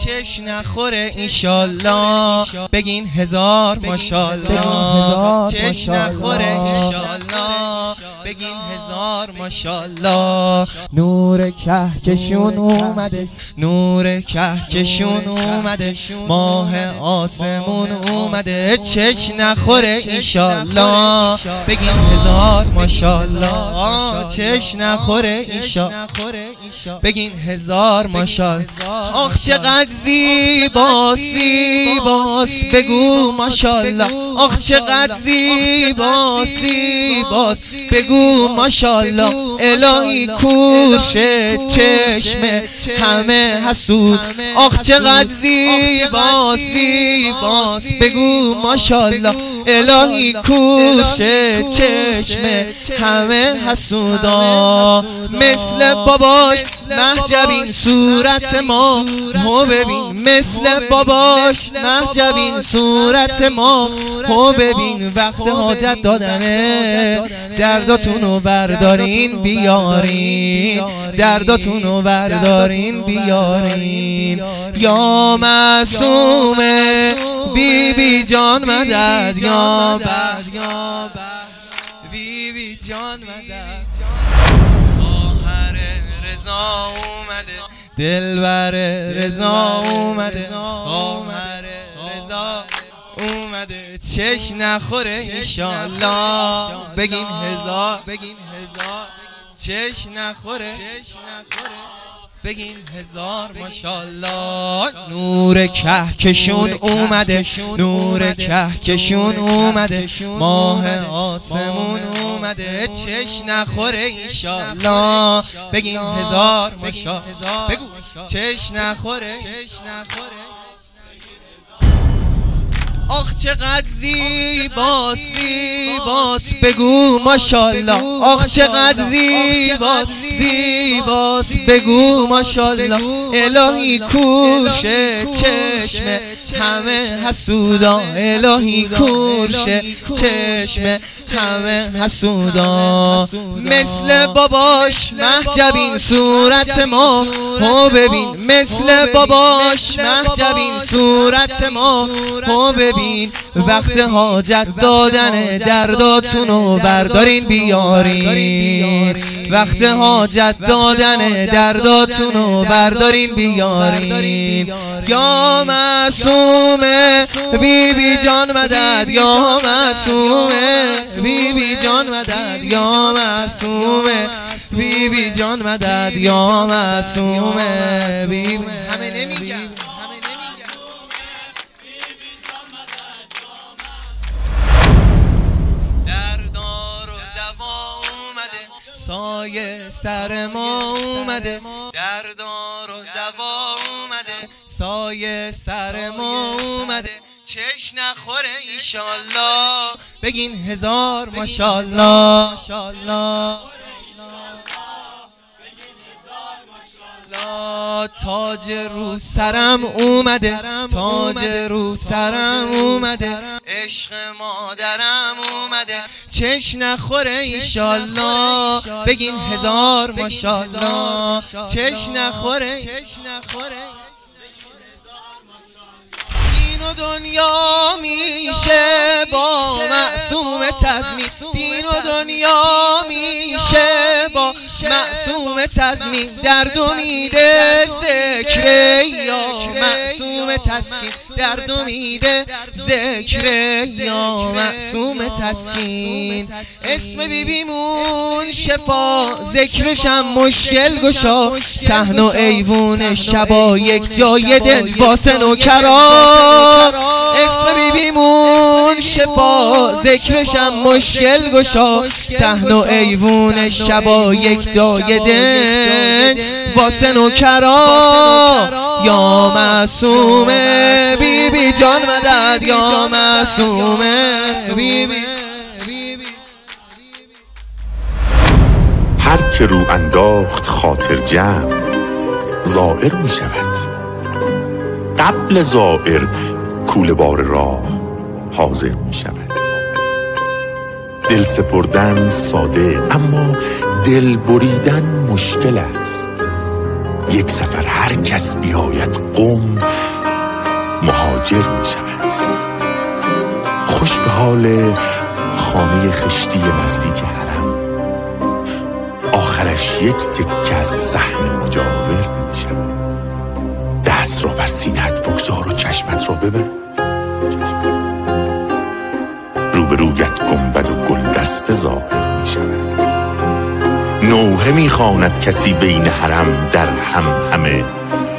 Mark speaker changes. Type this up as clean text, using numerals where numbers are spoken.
Speaker 1: چش نخوره ایشالله، بگین هزار ماشالله. چش نخوره ایشالله، بگین هزار ماشالله. نور کهکشون اومده، نور کهکشون اومده، ماه آسمون اومده. چش نخوره ایشالله، بگین هزار ماشالله. چش نخوره ایشالله، بگین هزار ماشالله. آخ چقدر زیباست زیباست، بگو ماشالله. آخ چقدر زیباست زیباست، بگو ماشالله. الهی کورشه چشم همه حسود. آخ چقدر زیباست زیباست، بگو ماشالله. الهی کورشه چشم همه حسودا. مثل باباش محجبین صورت ما هو ببین، مثل باباش محجبین صورت ما هو ببین. وقت حاجت دادنه درداتونو بردارین بیارین، درداتونو بردارین بیارین. یا معصومه بی بی جان مدد، یا بی بی جان مدد. خواهر رضا اومده، دلبر رضا اومده، خواهر رضا اومده. چش نخوره ایشالله، بگین هزار، بگین هزار. چش نخوره، بگین هزار ماشالله. نور کهکشون اومده، نور کهکشون اومده، ماه آسمون اومده. چش نخوره ایشالله، بگین هزار ماشالله. بگو چش نخوره. آخ چقدر زیباست زیباست، بگو ماشالله. آخ چقدر زیباست زیباست، بگو ماشالله. الهی کورشه چشم همه حسودا، الهی کورشه چشم همه حسودا. مثل باباش محجبین صورت ما هو ببین، مثل باباش محجبین صورت ما هو ببین. وقت حاجت دادن درداتونو بردارین بیارین، وقت حاجت دادن درداتونو بردارین بیارین. یا معصومه بی بی جان مدد، یا معصومه بی بی جان مدد، یا معصومه بی بی جان مدد، یا معصومه بی بی. همه نمیگم سایه سر ما اومده، دردار و دوا اومده، سایه سر ما اومده. چش نخوره ایشالله، بگین هزار ماشالله. تاج رو سرم اومده، تاج رو سرم اومده، عشق مادرم اومده. چش نخوره ایشالله، بگین هزار ماشالله. چش نخوره. دین و دنیا میشه با معصوم تضمین، دین و دنیا میشه با معصوم تضمین. درد و میده ذکر یا معصوم تسکین، درد و میده ذکر یا معصوم تسکین. اسم بیبیمون شفا، ذکرشم مشکل گشا، صحن و ایوون شبا یک جای دل واسه نوکران. اسم بیبیمون شفا، ذکرشم مشکل گشا، صحن و ایوون شبا یک جای دل واسه نوکران. یا معصومه بی بی جان مدد، یا معصومه بی بی.
Speaker 2: هر که رو انداخت خاطر جمع زائر می شود، قبل زائر کوله بار راه حاضر می شود. دل سپردن ساده اما دل بریدن مشکل است. یک سفر هر کس بیاید قم مهاجر می شود. خوش به حال خانه خشتی نزدیک حرم، آخرش یک تکه از صحن مجاور می شود. دست را بر سینه‌ات بگذار و چشمت را ببند. روبرویت گنبد و گلدست ظاهر می شود. نوحه می خواند کسی بین حرم در همه